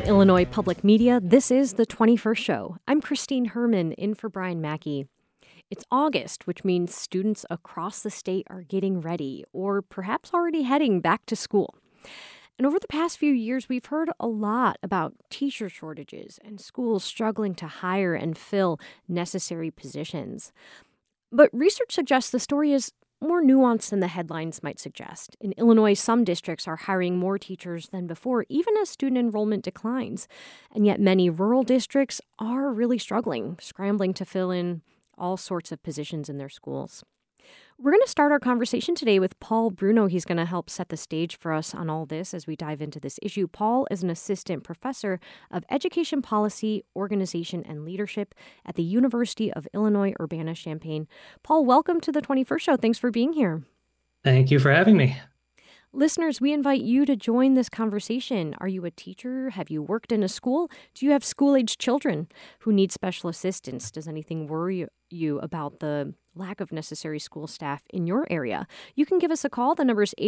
Illinois Public Media, this is The 21st Show. I'm Christine Herman, in for Brian Mackey. It's August, which means students across the state are getting ready, or perhaps already heading back to school. And over the past few years, we've heard a lot about teacher shortages and schools struggling to hire and fill necessary positions. But research suggests the story is more nuanced than the headlines might suggest. In Illinois, some districts are hiring more teachers than before, even as student enrollment declines. And yet many rural districts are really struggling, scrambling to fill in all sorts of positions in their schools. We're going to start our conversation today with Paul Bruno. He's going to help set the stage for us on all this as we dive into this issue. Paul is an assistant professor of education policy, organization, and leadership at the University of Illinois Urbana-Champaign. Paul, welcome to the 21st Show. Thanks for being here. Thank you for having me. Listeners, we invite you to join this conversation. Are you a teacher? Have you worked in a school? Do you have school-aged children who need special assistance? Does anything worry you about the lack of necessary school staff in your area? You can give us a call. The number is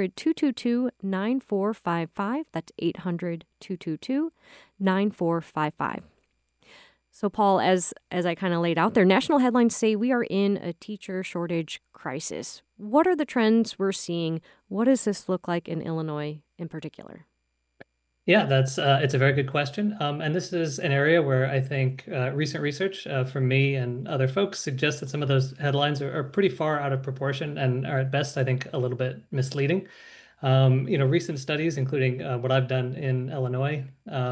800-222-9455. That's 800-222-9455. So, Paul, as I kind of laid out there, national headlines say we are in a teacher shortage crisis. What are the trends we're seeing? What does this look like in Illinois in particular? Yeah, it's a very good question. And this is an area where I think recent research from me and other folks suggests that some of those headlines are pretty far out of proportion and are at best, I think, a little bit misleading. Recent studies, including what I've done in Illinois,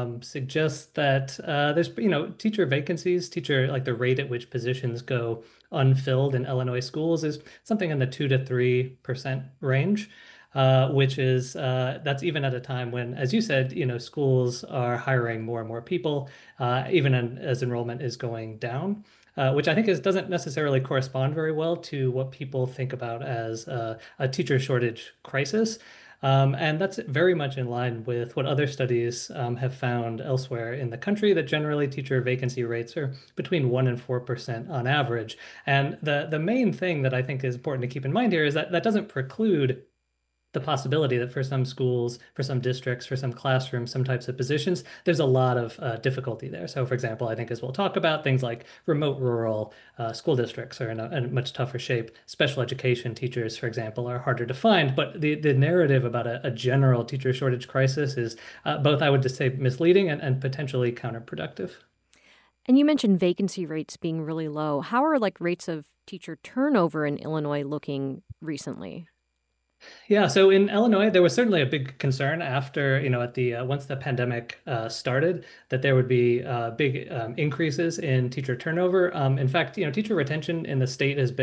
suggest that there's, teacher vacancies, like the rate at which positions go unfilled in Illinois schools is something in the 2 to 3% range, which is that's even at a time when, as you said, schools are hiring more and more people, even as enrollment is going down. Which I think doesn't necessarily correspond very well to what people think about as a teacher shortage crisis. And that's very much in line with what other studies have found elsewhere in the country, that generally teacher vacancy rates are between 1% and 4% on average. And the main thing that I think is important to keep in mind here is that doesn't preclude the possibility that for some schools, for some districts, for some classrooms, some types of positions, there's a lot of difficulty there. So, for example, I think as we'll talk about, things like remote rural school districts are in a much tougher shape. Special education teachers, for example, are harder to find. But the narrative about a general teacher shortage crisis is both, I would just say, misleading and potentially counterproductive. And you mentioned vacancy rates being really low. How are rates of teacher turnover in Illinois looking recently? Yeah, so in Illinois, there was certainly a big concern after, at the once the pandemic started, that there would be big increases in teacher turnover. In fact, teacher retention in the state has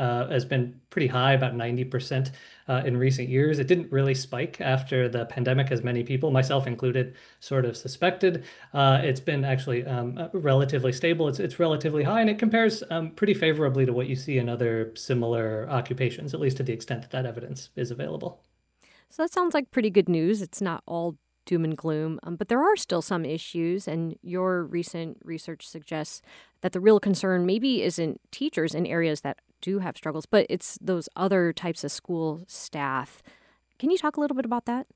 been pretty high, about 90% in recent years. It didn't really spike after the pandemic, as many people, myself included, sort of suspected. It's been actually relatively stable. It's relatively high, and it compares pretty favorably to what you see in other similar occupations, at least to the extent that evidence is available. So that sounds like pretty good news. It's not all doom and gloom, but there are still some issues, and your recent research suggests that the real concern maybe isn't teachers in areas that do have struggles, but it's those other types of school staff. Can you talk a little bit about that?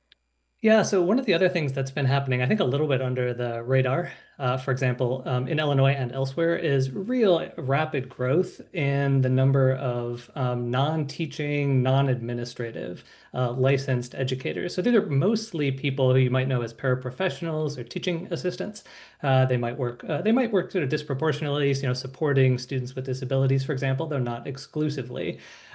Yeah, so one of the other things that's been happening, I think a little bit under the radar, for example, in Illinois and elsewhere, is real rapid growth in the number of non-teaching, non-administrative licensed educators. So these are mostly people who you might know as paraprofessionals or teaching assistants. They might work sort of disproportionately, supporting students with disabilities, for example, though not exclusively.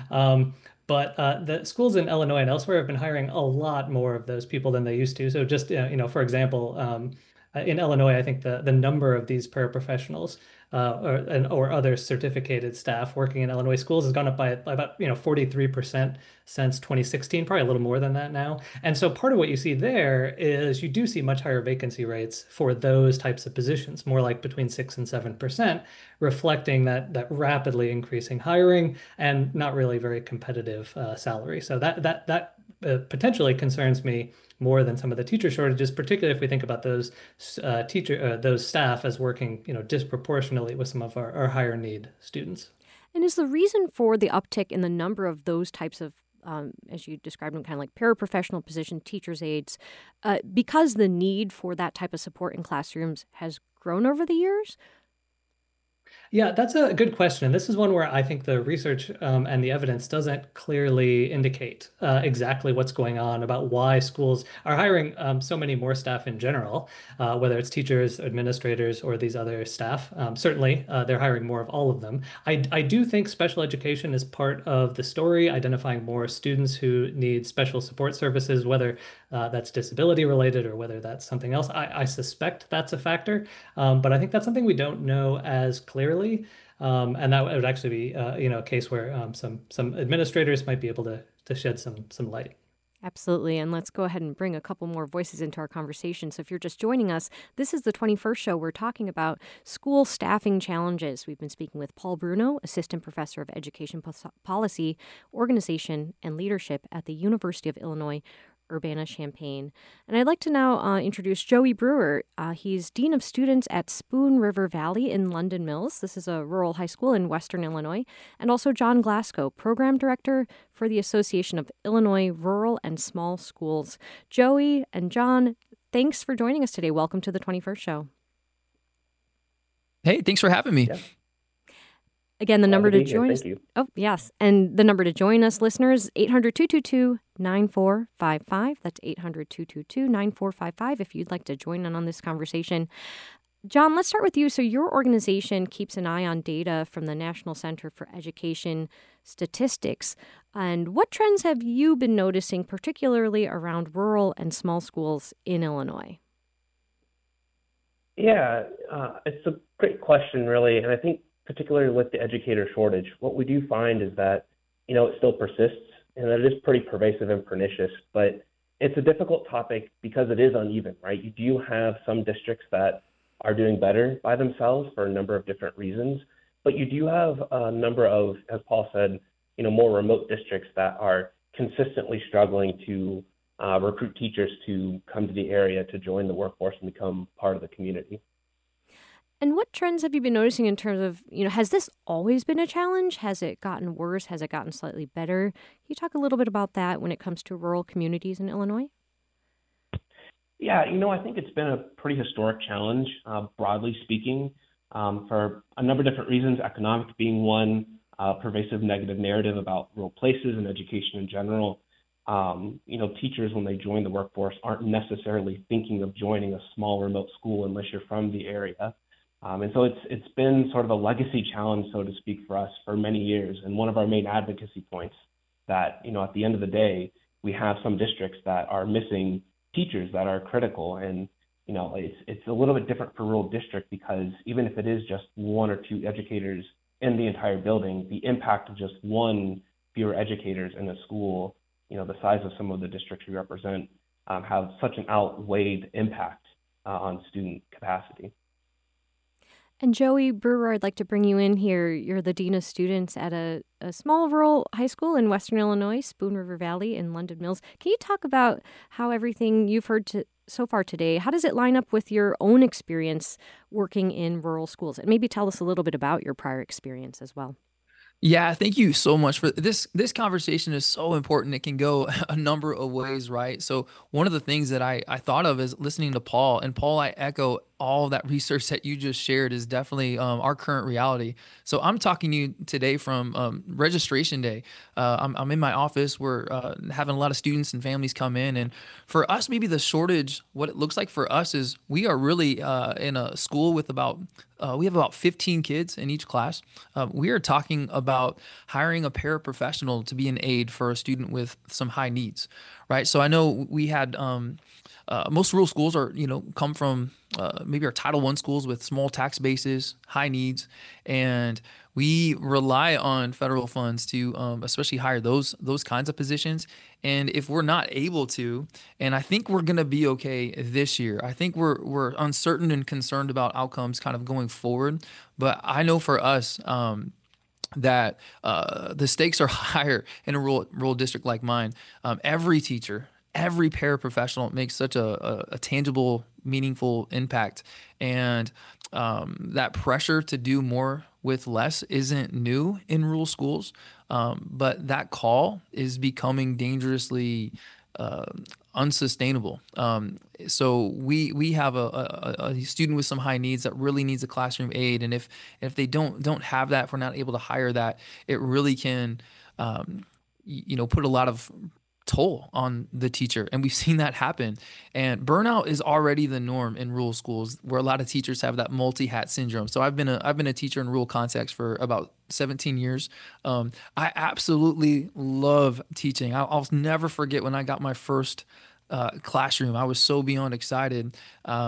But the schools in Illinois and elsewhere have been hiring a lot more of those people than they used to. So just, for example, in Illinois, I think the number of these paraprofessionals or other certificated staff working in Illinois schools has gone up by about 43% since 2016, probably a little more than that now. And so part of what you see there is you do see much higher vacancy rates for those types of positions, more like between 6 and 7%, reflecting that rapidly increasing hiring and not really very competitive salary. So that potentially concerns me more than some of the teacher shortages, particularly if we think about those those staff as working, disproportionately with some of our higher need students. And is the reason for the uptick in the number of those types of as you described them, kind of like paraprofessional position, teachers' aides, because the need for that type of support in classrooms has grown over the years? Yeah, that's a good question. This is one where I think the research and the evidence doesn't clearly indicate exactly what's going on about why schools are hiring so many more staff in general, whether it's teachers, administrators, or these other staff. Certainly, they're hiring more of all of them. I do think special education is part of the story, identifying more students who need special support services, whether that's disability related or whether that's something else. I suspect that's a factor. But I think that's something we don't know as clearly. And that would actually be, a case where some administrators might be able to shed some light. Absolutely. And let's go ahead and bring a couple more voices into our conversation. So if you're just joining us, this is the 21st show. We're talking about school staffing challenges. We've been speaking with Paul Bruno, Assistant Professor of Education Policy, Organization, and Leadership at the University of Illinois Urbana-Champaign. And I'd like to now introduce Joey Brewer. He's Dean of Students at Spoon River Valley in London Mills. This is a rural high school in Western Illinois. And also John Glasgow, Program Director for the Association of Illinois Rural and Small Schools. Joey and John, thanks for joining us today. Welcome to the 21st show. Hey, thanks for having me. Yeah. Again, the number to join us. Thank you. Oh, yes. And the number to join us, listeners, 800-222-9455. That's 800-222-9455 if you'd like to join in on this conversation. John, let's start with you. So your organization keeps an eye on data from the National Center for Education Statistics. And what trends have you been noticing, particularly around rural and small schools in Illinois? Yeah, it's a great question, really. And I think particularly with the educator shortage, what we do find is that, it still persists and that it is pretty pervasive and pernicious, but it's a difficult topic because it is uneven, right? You do have some districts that are doing better by themselves for a number of different reasons, but you do have a number of, as Paul said, more remote districts that are consistently struggling to recruit teachers to come to the area to join the workforce and become part of the community. And what trends have you been noticing in terms of, has this always been a challenge? Has it gotten worse? Has it gotten slightly better? Can you talk a little bit about that when it comes to rural communities in Illinois? Yeah, I think it's been a pretty historic challenge, broadly speaking, for a number of different reasons, economic being one, pervasive negative narrative about rural places and education in general. Teachers, when they join the workforce, aren't necessarily thinking of joining a small remote school unless you're from the area. And so it's been sort of a legacy challenge, so to speak, for us for many years. And one of our main advocacy points that, at the end of the day, we have some districts that are missing teachers that are critical. And, it's a little bit different for rural district because even if it is just one or two educators in the entire building, the impact of just one fewer educators in a school, the size of some of the districts we represent, have such an outweighed impact on student capacity. And Joey Brewer, I'd like to bring you in here. You're the Dean of Students at a small rural high school in Western Illinois, Spoon River Valley in London Mills. Can you talk about how everything you've heard so far today, how does it line up with your own experience working in rural schools? And maybe tell us a little bit about your prior experience as well. Yeah, thank you so much for this. This conversation is so important. It can go a number of ways, right? So one of the things that I thought of is listening to Paul. And Paul, I echo all that research that you just shared is definitely our current reality. So I'm talking to you today from registration day. I'm in my office. We're having a lot of students and families come in. And for us, maybe the shortage, what it looks like for us is we are really in a school with we have about 15 kids in each class. We are talking about hiring a paraprofessional to be an aide for a student with some high needs, right? So I know we had most rural schools come from maybe our Title I schools with small tax bases, high needs, and we rely on federal funds to especially hire those kinds of positions. And if we're not able to, and I think we're going to be okay this year, I think we're uncertain and concerned about outcomes kind of going forward. But I know for us, that the stakes are higher in a rural district like mine. Every teacher, every paraprofessional makes such a tangible, meaningful impact. And that pressure to do more with less isn't new in rural schools. But that call is becoming dangerously uh, unsustainable. So we have a student with some high needs that really needs a classroom aid, and if they don't have that, if we're not able to hire that, it really can put a lot of toll on the teacher, and we've seen that happen. And burnout is already the norm in rural schools, where a lot of teachers have that multi-hat syndrome. So I've been a teacher in rural context for about 17 years. I absolutely love teaching. I'll never forget when I got my first classroom. I was so beyond excited.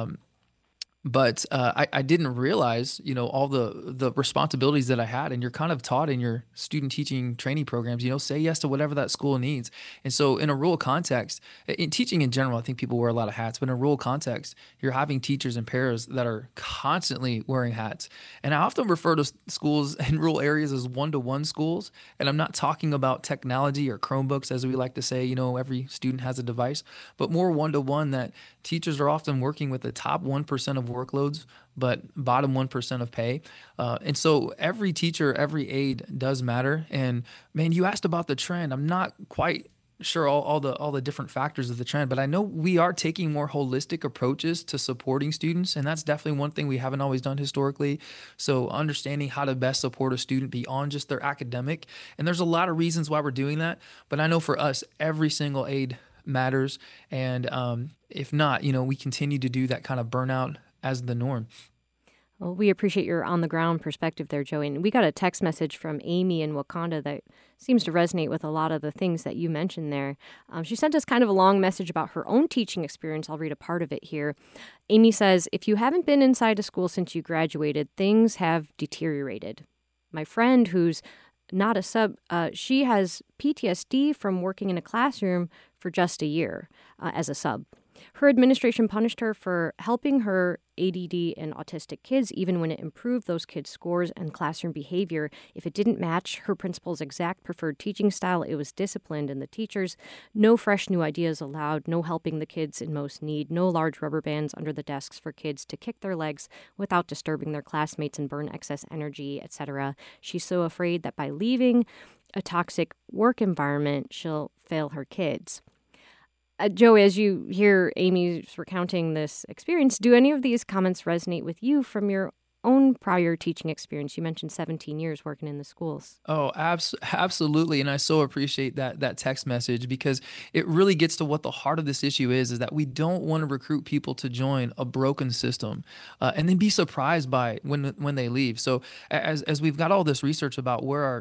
But I didn't realize, all the responsibilities that I had. And you're kind of taught in your student teaching training programs, say yes to whatever that school needs. And so in a rural context, in teaching in general, I think people wear a lot of hats, but in a rural context, you're having teachers and pairs that are constantly wearing hats. And I often refer to schools in rural areas as one-to-one schools. And I'm not talking about technology or Chromebooks, as we like to say, every student has a device, but more one-to-one, that teachers are often working with the top 1% of workloads, but bottom 1% of pay. And so every teacher, every aide does matter. And man, you asked about the trend. I'm not quite sure all the different factors of the trend, but I know we are taking more holistic approaches to supporting students. And that's definitely one thing we haven't always done historically. So understanding how to best support a student beyond just their academic. And there's a lot of reasons why we're doing that. But I know for us, every single aide matters. And if not, we continue to do that kind of burnout as the norm. Well, we appreciate your on-the-ground perspective there, Joey. And we got a text message from Amy in Wakanda that seems to resonate with a lot of the things that you mentioned there. She sent us kind of a long message about her own teaching experience. I'll read a part of it here. Amy says, if you haven't been inside a school since you graduated, things have deteriorated. My friend who's not a sub, she has PTSD from working in a classroom for just a year as a sub. Her administration punished her for helping her ADD and autistic kids, even when it improved those kids' scores and classroom behavior. If it didn't match her principal's exact preferred teaching style, it was disciplined. And the teachers, no fresh new ideas allowed, no helping the kids in most need, no large rubber bands under the desks for kids to kick their legs without disturbing their classmates and burn excess energy, etc. She's so afraid that by leaving a toxic work environment, she'll fail her kids. Joey, as you hear Amy's recounting this experience, do any of these comments resonate with you from your own prior teaching experience? You mentioned 17 years working in the schools. Oh, absolutely. And I so appreciate that text message, because it really gets to what the heart of this issue is that we don't want to recruit people to join a broken system and then be surprised by when they leave. So as we've got all this research about where our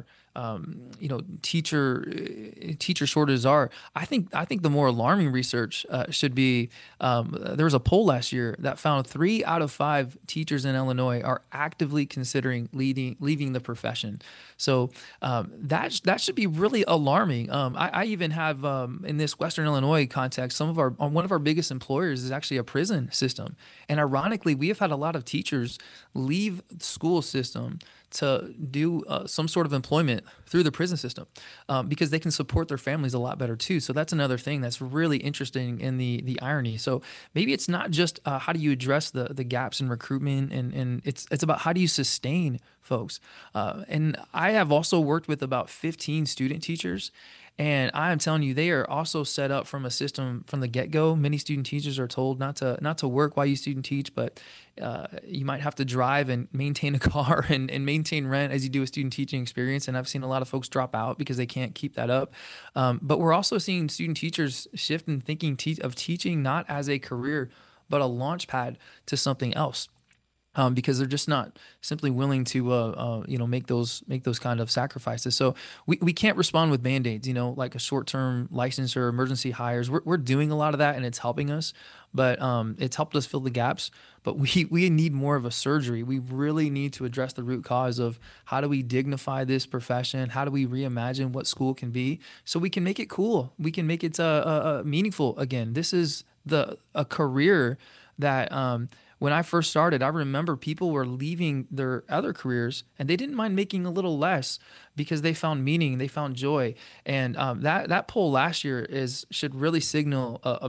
teacher shortages are, I think the more alarming research should be, there was a poll last year that found 3 out of 5 teachers in Illinois are actively considering leaving the profession. So that should be really alarming. I even have in this Western Illinois context, one of our biggest employers is actually a prison system, and ironically, we have had a lot of teachers leave the school system to do some sort of employment through the prison system because they can support their families a lot better too. So that's another thing that's really interesting in the irony. So maybe it's not just how do you address the gaps in recruitment, and it's about how do you sustain folks. And I have also worked with about 15 student teachers. And I am telling you, they are also set up from a system from the get-go. Many student teachers are told not to work while you student teach, but you might have to drive and maintain a car and maintain rent as you do a student teaching experience. And I've seen a lot of folks drop out because they can't keep that up. But we're also seeing student teachers shift in thinking of teaching not as a career, but a launch pad to something else. Because they're just not simply willing to, make those kind of sacrifices. So we can't respond with Band-Aids, like a short-term license or emergency hires. We're doing a lot of that, and it's helping us, but it's helped us fill the gaps. But we need more of a surgery. We really need to address the root cause of how do we dignify this profession? How do we reimagine what school can be so we can make it cool? We can make it meaningful again. This is a career that when I first started, I remember people were leaving their other careers and they didn't mind making a little less because they found meaning, they found joy. And that poll last year should really signal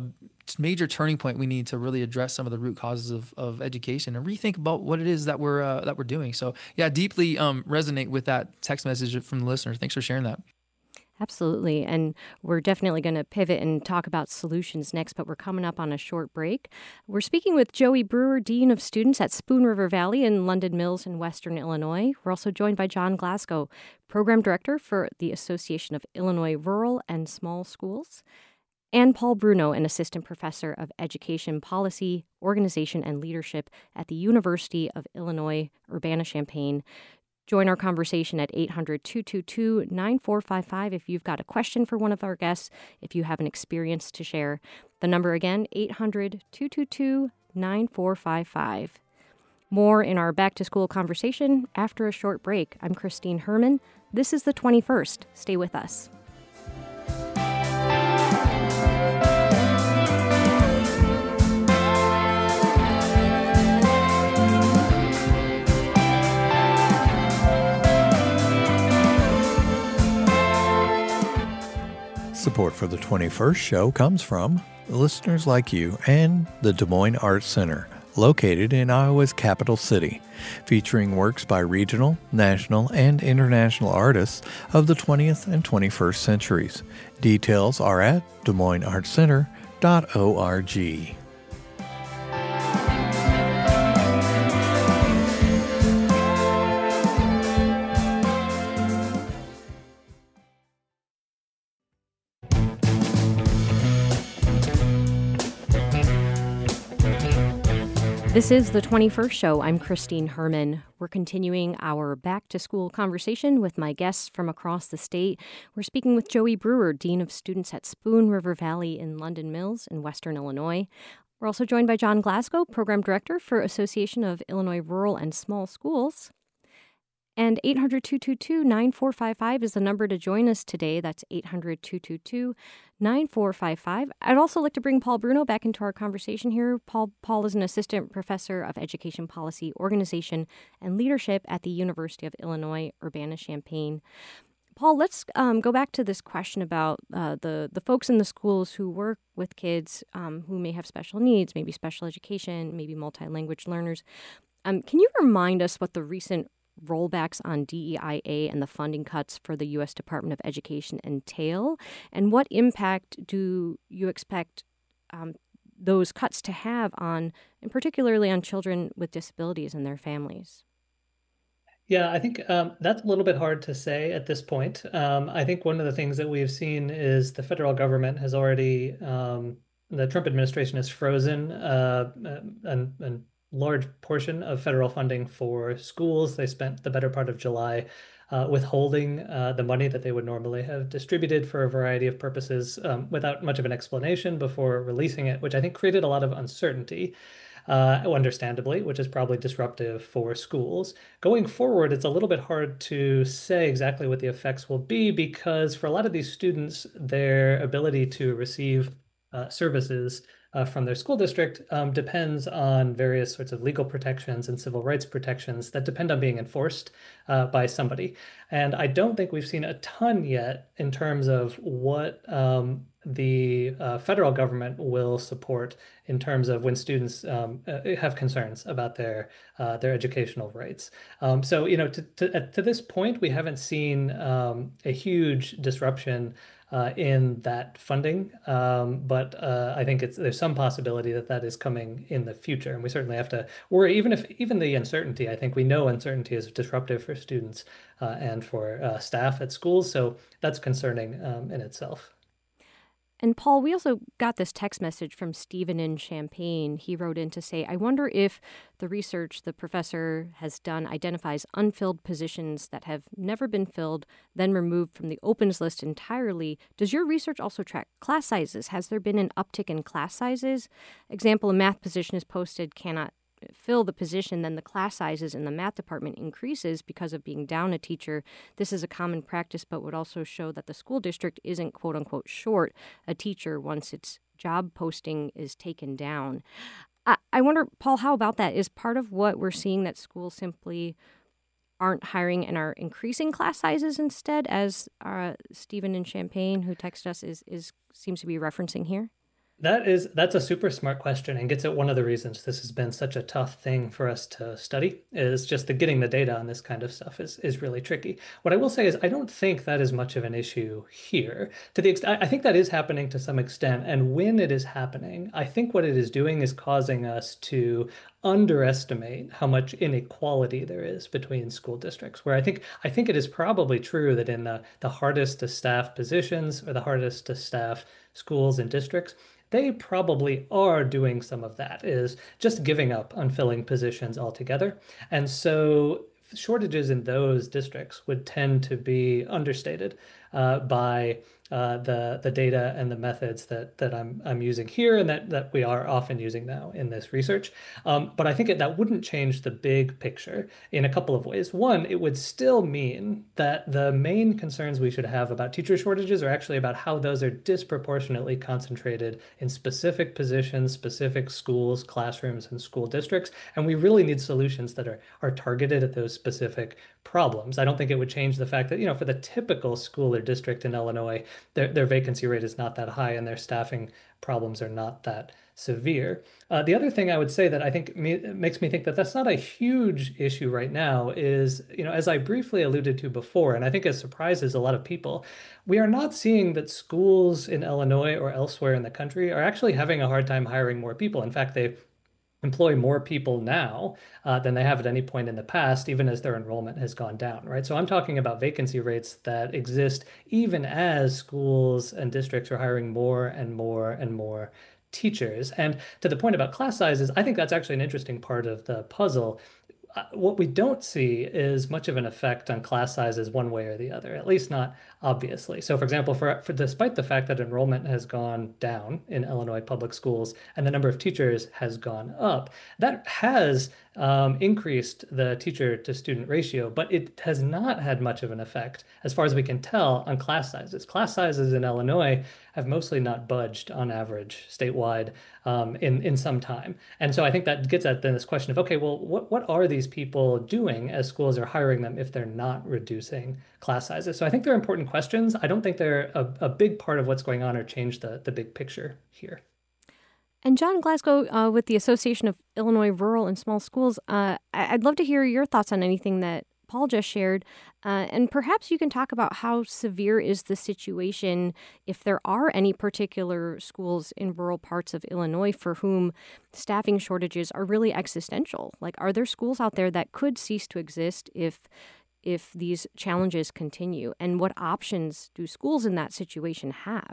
major turning point we need to really address some of the root causes of education and rethink about what it is that we're doing. So yeah, deeply resonate with that text message from the listener. Thanks for sharing that. Absolutely. And we're definitely going to pivot and talk about solutions next, but we're coming up on a short break. We're speaking with Joey Brewer, Dean of Students at Spoon River Valley in London Mills in Western Illinois. We're also joined by John Glasgow, Program Director for the Association of Illinois Rural and Small Schools, and Paul Bruno, an Assistant Professor of Education Policy, Organization, and Leadership at the University of Illinois Urbana-Champaign. Join our conversation at 800-222-9455 if you've got a question for one of our guests, if you have an experience to share. The number again, 800-222-9455. More in our Back to School conversation after a short break. I'm Christine Herman. This is the 21st. Stay with us. Support for the 21st show comes from listeners like you and the Des Moines Arts Center, located in Iowa's capital city, featuring works by regional, national, and international artists of the 20th and 21st centuries. Details are at DesMoinesArtsCenter.org. This is the 21st show. I'm Christine Herman. We're continuing our back to school conversation with my guests from across the state. We're speaking with Joey Brewer, Dean of Students at Spoon River Valley in London Mills in Western Illinois. We're also joined by John Glasgow, Program Director for Association of Illinois Rural and Small Schools. And 800-222-9455 is the number to join us today. That's 800-222-9455. I'd also like to bring Paul Bruno back into our conversation here. Paul is an Assistant Professor of Education Policy, Organization, and Leadership at the University of Illinois Urbana-Champaign. Paul, let's go back to this question about the folks in the schools who work with kids who may have special needs, maybe special education, maybe multi-language learners. Can you remind us what the recent rollbacks on DEIA and the funding cuts for the U.S. Department of Education entail? And what impact do you expect those cuts to have on, and particularly on children with disabilities and their families? Yeah, I think that's a little bit hard to say at this point. I think one of the things that we've seen is the federal government has already, the Trump administration has frozen and large portion of federal funding for schools. They spent the better part of July withholding the money that they would normally have distributed for a variety of purposes without much of an explanation before releasing it, which I think created a lot of uncertainty, understandably, which is probably disruptive for schools. Going forward, it's a little bit hard to say exactly what the effects will be because for a lot of these students, their ability to receive services from their school district depends on various sorts of legal protections and civil rights protections that depend on being enforced by somebody. And I don't think we've seen a ton yet in terms of what the federal government will support in terms of when students have concerns about their educational rights. So, you know, to this point, we haven't seen a huge disruption in that funding, but I think there's some possibility that that is coming in the future, and we certainly have to worry. Even the uncertainty, I think we know uncertainty is disruptive for students and for staff at schools, so that's concerning in itself. And Paul, we also got this text message from Stephen in Champaign. He wrote in to say, I wonder if the research the professor has done identifies unfilled positions that have never been filled, then removed from the opens list entirely. Does your research also track class sizes? Has there been an uptick in class sizes? Example, a math position is posted, cannot fill the position, then the class sizes in the math department increases because of being down a teacher. This is a common practice, but would also show that the school district isn't quote unquote short a teacher once its job posting is taken down. I wonder, Paul, how about that? Is part of what we're seeing that schools simply aren't hiring and are increasing class sizes instead, as Stephen in Champaign, who texted us, is seems to be referencing here? That's a super smart question and gets at one of the reasons this has been such a tough thing for us to study is just the getting the data on this kind of stuff is really tricky. What I will say is I don't think that is much of an issue here. To the extent I think that is happening to some extent, and when it is happening, I think what it is doing is causing us to underestimate how much inequality there is between school districts. Where I think it is probably true that in the hardest to staff positions or the hardest to staff schools and districts, they probably are doing some of that, is just giving up on filling positions altogether. And so shortages in those districts would tend to be understated by the data and the methods that I'm using here and that we are often using now in this research. But I think that wouldn't change the big picture in a couple of ways. One, it would still mean that the main concerns we should have about teacher shortages are actually about how those are disproportionately concentrated in specific positions, specific schools, classrooms, and school districts. And we really need solutions that are targeted at those specific problems. I don't think it would change the fact that, for the typical school or district in Illinois, their vacancy rate is not that high and their staffing problems are not that severe. The other thing I would say that I think makes me think that that's not a huge issue right now is, as I briefly alluded to before, and I think it surprises a lot of people, we are not seeing that schools in Illinois or elsewhere in the country are actually having a hard time hiring more people. In fact, they employ more people now than they have at any point in the past, even as their enrollment has gone down, right? So I'm talking about vacancy rates that exist even as schools and districts are hiring more and more and more teachers. And to the point about class sizes, I think that's actually an interesting part of the puzzle. What we don't see is much of an effect on class sizes one way or the other, at least not obviously. So, for example, for despite the fact that enrollment has gone down in Illinois public schools and the number of teachers has gone up, that has increased the teacher to student ratio, but it has not had much of an effect, as far as we can tell, on class sizes. Class sizes in Illinois have mostly not budged on average statewide in some time. And so I think that gets at then this question of, okay, well, what are these people doing as schools are hiring them if they're not reducing class sizes? So I think they're important questions. I don't think they're a big part of what's going on or change the big picture here. And John Glasgow, with the Association of Illinois Rural and Small Schools, I'd love to hear your thoughts on anything that Paul just shared. And perhaps you can talk about how severe is the situation if there are any particular schools in rural parts of Illinois for whom staffing shortages are really existential. Like, are there schools out there that could cease to exist if these challenges continue? And what options do schools in that situation have?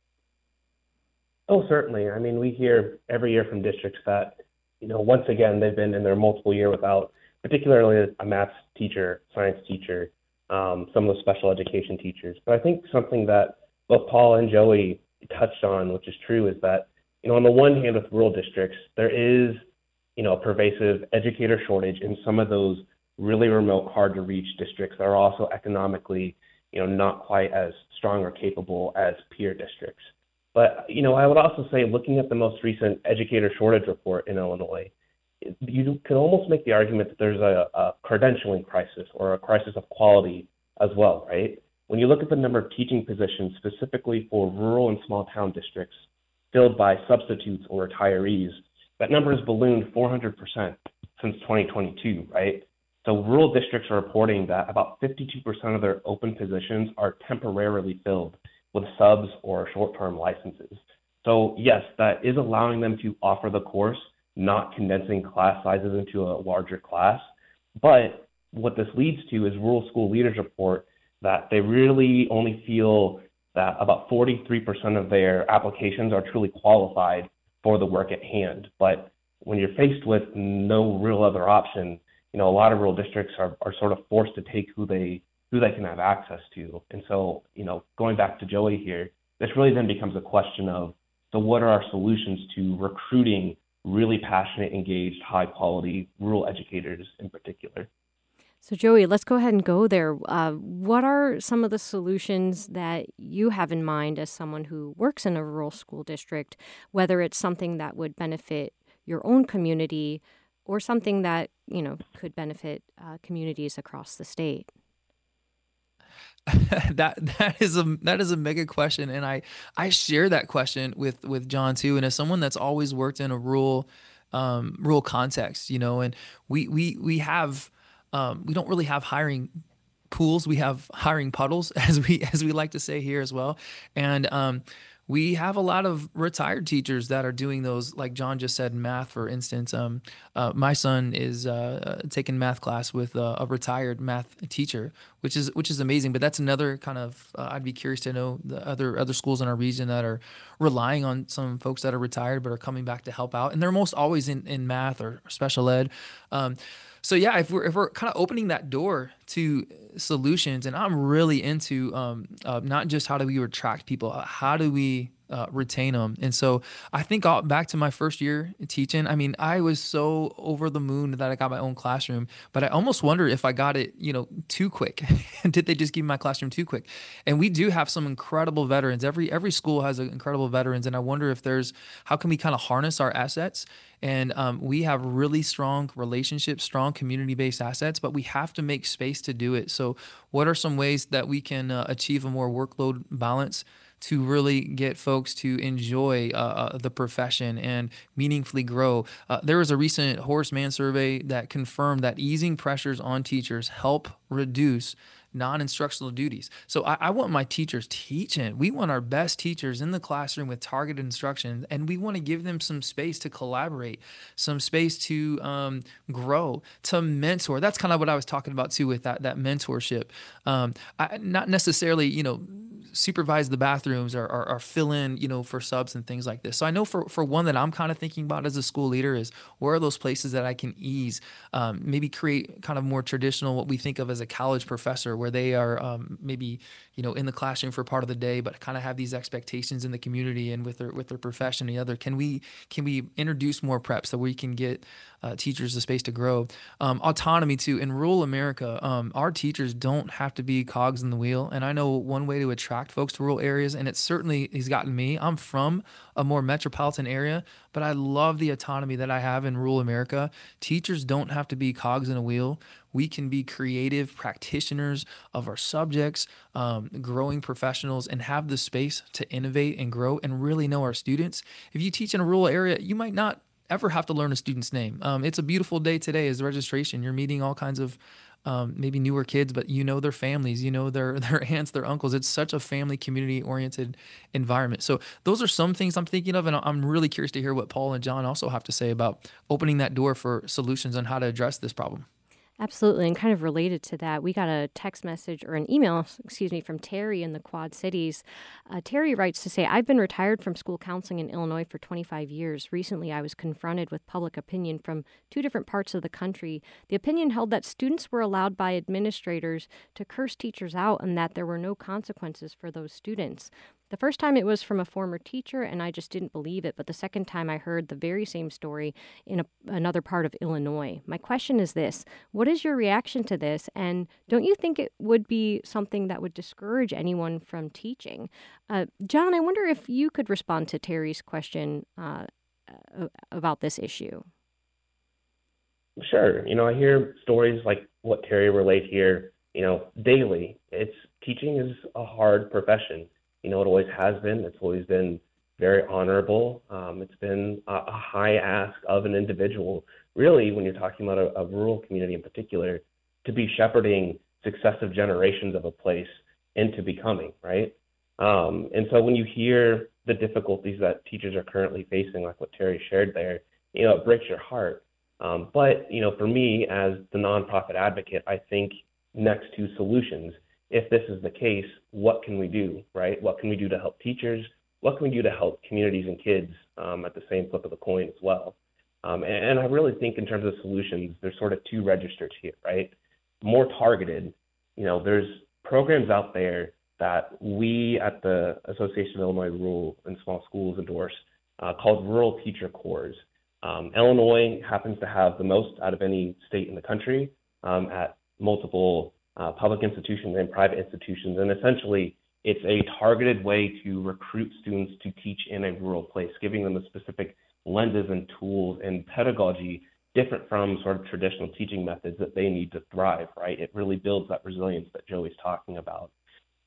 Oh, certainly. I mean, we hear every year from districts that, once again, they've been in their multiple year without particularly a math teacher, science teacher, some of the special education teachers. But I think something that both Paul and Joey touched on, which is true, is that, on the one hand, with rural districts, there is, a pervasive educator shortage in some of those really remote, hard to reach districts that are also economically, not quite as strong or capable as peer districts. But, I would also say, looking at the most recent educator shortage report in Illinois, you could almost make the argument that there's a credentialing crisis or a crisis of quality as well, right? When you look at the number of teaching positions specifically for rural and small town districts filled by substitutes or retirees, that number has ballooned 400% since 2022, right? So rural districts are reporting that about 52% of their open positions are temporarily filled with subs or short-term licenses. So yes, that is allowing them to offer the course, not condensing class sizes into a larger class. But what this leads to is Rural School Leaders report that they really only feel that about 43% of their applications are truly qualified for the work at hand. But when you're faced with no real other option, a lot of rural districts are sort of forced to take who they can have access to. And so, going back to Joey here, this really then becomes a question of, so what are our solutions to recruiting really passionate, engaged, high-quality rural educators in particular? So, Joey, let's go ahead and go there. What are some of the solutions that you have in mind as someone who works in a rural school district, whether it's something that would benefit your own community or something that, could benefit communities across the state? That is a mega question, and I share that question with John too. And as someone that's always worked in a rural context, and we have we don't really have hiring pools. We have hiring puddles, as we like to say here as well. And we have a lot of retired teachers that are doing those, like John just said, math, for instance. My son is taking math class with a retired math teacher, which is amazing. But that's another kind of I'd be curious to know the other schools in our region that are relying on some folks that are retired but are coming back to help out, and they're most always in math or special ed. Um, so yeah, if we're kind of opening that door to solutions, and I'm really into not just how do we attract people, how do we retain them. And so I think back to my first year teaching. I mean, I was so over the moon that I got my own classroom, but I almost wonder if I got it, too quick. Did they just give me my classroom too quick? And we do have some incredible veterans. Every school has incredible veterans, and I wonder if how can we kind of harness our assets. And we have really strong relationships, strong community-based assets, but we have to make space to do it. So what are some ways that we can achieve a more workload balance to really get folks to enjoy the profession and meaningfully grow? There was a recent Horace Mann survey that confirmed that easing pressures on teachers help reduce non-instructional duties. So I want my teachers teaching. We want our best teachers in the classroom with targeted instruction, and we want to give them some space to collaborate, some space to grow, to mentor. That's kind of what I was talking about too with that mentorship. Not necessarily, supervise the bathrooms or fill in, for subs and things like this. So I know for one that I'm kind of thinking about as a school leader is where are those places that I can ease, maybe create kind of more traditional, what we think of as a college professor, where they are maybe, in the classroom for part of the day, but kind of have these expectations in the community and with their profession and the other. Can we introduce more prep so we can get teachers the space to grow? Autonomy too. In rural America, our teachers don't have to be cogs in the wheel. And I know one way to attract folks to rural areas, and it certainly has gotten me. I'm from a more metropolitan area, but I love the autonomy that I have in rural America. Teachers don't have to be cogs in a wheel. We can be creative practitioners of our subjects, growing professionals, and have the space to innovate and grow and really know our students. If you teach in a rural area, you might not ever have to learn a student's name. It's a beautiful day today as registration. You're meeting all kinds of maybe newer kids, but their families, their aunts, their uncles. It's such a family, community-oriented environment. So those are some things I'm thinking of, and I'm really curious to hear what Paul and John also have to say about opening that door for solutions on how to address this problem. Absolutely. And kind of related to that, we got a text message or an email, from Terry in the Quad Cities. Terry writes to say, I've been retired from school counseling in Illinois for 25 years. Recently, I was confronted with public opinion from two different parts of the country. The opinion held that students were allowed by administrators to curse teachers out and that there were no consequences for those students. The first time it was from a former teacher, and I just didn't believe it. But the second time I heard the very same story in another part of Illinois. My question is this: what is your reaction to this? And don't you think it would be something that would discourage anyone from teaching? John, I wonder if you could respond to Terry's question about this issue. Sure. I hear stories like what Terry relayed here, daily. Teaching is a hard profession. It always has been. It's always been very honorable. It's been a high ask of an individual, really, when you're talking about a rural community in particular, to be shepherding successive generations of a place into becoming, right? And so when you hear the difficulties that teachers are currently facing, like what Terry shared there, it breaks your heart. But for me, as the nonprofit advocate, I think next to solutions. If this is the case, what can we do, right? What can we do to help teachers? What can we do to help communities and kids at the same flip of the coin as well? And I really think in terms of solutions, there's sort of two registers here, right? More targeted, there's programs out there that we at the Association of Illinois Rural and Small Schools endorse called Rural Teacher Corps. Illinois happens to have the most out of any state in the country at multiple public institutions and private institutions. And essentially, it's a targeted way to recruit students to teach in a rural place, giving them the specific lenses and tools and pedagogy different from sort of traditional teaching methods that they need to thrive, right? It really builds that resilience that Joey's talking about.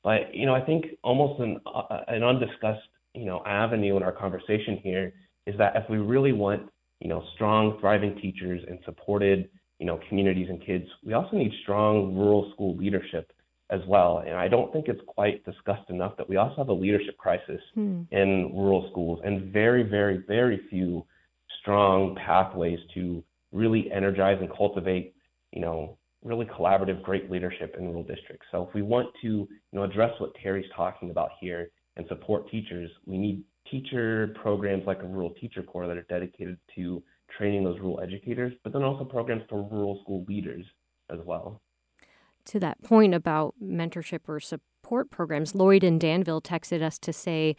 But, I think almost an undiscussed, avenue in our conversation here is that if we really want, strong, thriving teachers and supported, communities and kids, we also need strong rural school leadership as well. And I don't think it's quite discussed enough that we also have a leadership crisis in rural schools and very, very, very few strong pathways to really energize and cultivate, really collaborative, great leadership in rural districts. So if we want to, address what Terry's talking about here and support teachers, we need teacher programs like a Rural Teacher Corps that are dedicated to training those rural educators, but then also programs for rural school leaders as well. To that point about mentorship or support programs, Lloyd in Danville texted us to say,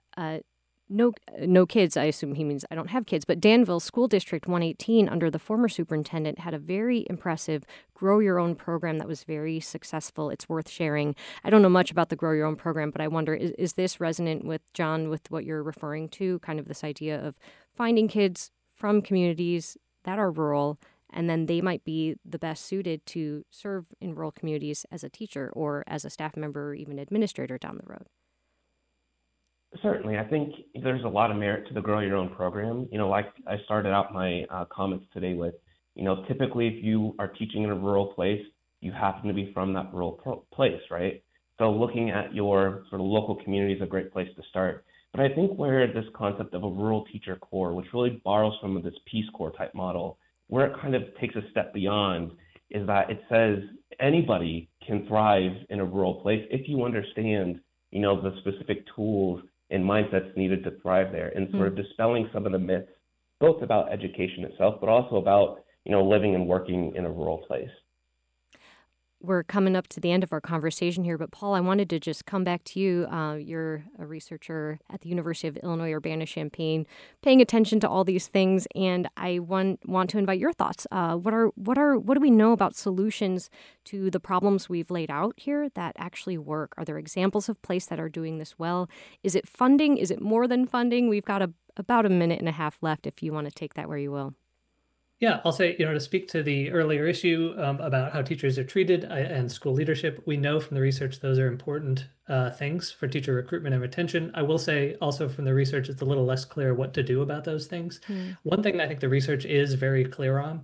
no kids. I assume he means I don't have kids, but Danville School District 118 under the former superintendent had a very impressive Grow Your Own program that was very successful. It's worth sharing. I don't know much about the Grow Your Own program, but I wonder, is this resonant with John, with what you're referring to, kind of this idea of finding kids from communities that are rural, and then they might be the best suited to serve in rural communities as a teacher or as a staff member or even administrator down the road? Certainly. I think there's a lot of merit to the Grow Your Own program. Like I started out my comments today with, typically if you are teaching in a rural place, you happen to be from that rural place, right? So looking at your sort of local community is a great place to start. But I think where this concept of a Rural Teacher Corps, which really borrows from this Peace Corps type model, where it kind of takes a step beyond, is that it says anybody can thrive in a rural place if you understand, the specific tools and mindsets needed to thrive there, and sort of dispelling some of the myths, both about education itself, but also about, living and working in a rural place. We're coming up to the end of our conversation here, but Paul, I wanted to just come back to you. You're a researcher at the University of Illinois Urbana-Champaign, paying attention to all these things, and I want to invite your thoughts. What do we know about solutions to the problems we've laid out here that actually work? Are there examples of places that are doing this well? Is it funding? Is it more than funding? We've got about a minute and a half left if you want to take that where you will. Yeah, I'll say, to speak to the earlier issue about how teachers are treated and school leadership, we know from the research those are important things for teacher recruitment and retention. I will say also from the research, it's a little less clear what to do about those things. One thing I think the research is very clear on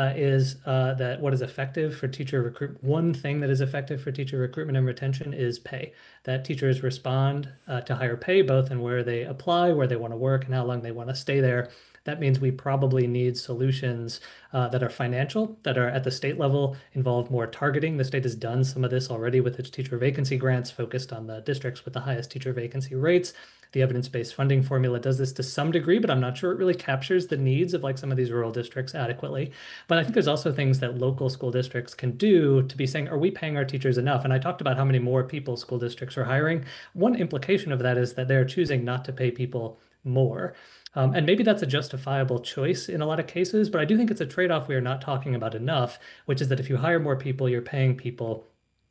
is that what is effective for teacher recruitment, one thing that is effective for teacher recruitment and retention is pay. That teachers respond to higher pay, both in where they apply, where they want to work, and how long they want to stay there. That means we probably need solutions that are financial, that are at the state level, involve more targeting. The state has done some of this already with its teacher vacancy grants focused on the districts with the highest teacher vacancy rates. The evidence-based funding formula does this to some degree, but I'm not sure it really captures the needs of some of these rural districts adequately. But I think there's also things that local school districts can do to be saying, are we paying our teachers enough? And I talked about how many more people school districts are hiring. One implication of that is that they're choosing not to pay people more. And maybe that's a justifiable choice in a lot of cases, but I do think it's a trade-off we are not talking about enough, which is that if you hire more people, you're paying people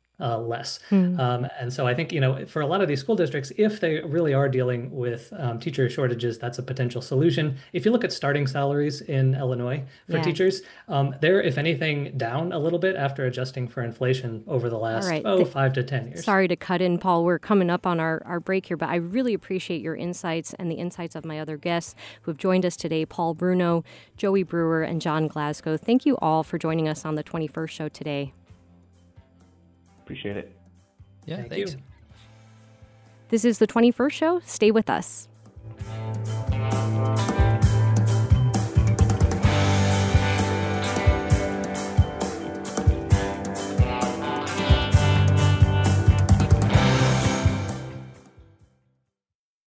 less. And so I think, for a lot of these school districts, if they really are dealing with teacher shortages, that's a potential solution. If you look at starting salaries in Illinois for teachers, they're, if anything, down a little bit after adjusting for inflation over the last 5 to 10 years. Sorry to cut in, Paul. We're coming up on our break here, but I really appreciate your insights and the insights of my other guests who have joined us today, Paul Bruno, Joey Brewer, and John Glasgow. Thank you all for joining us on the 21st Show today. Appreciate it. Yeah, Thank thanks. you. This is the 21st Show. Stay with us.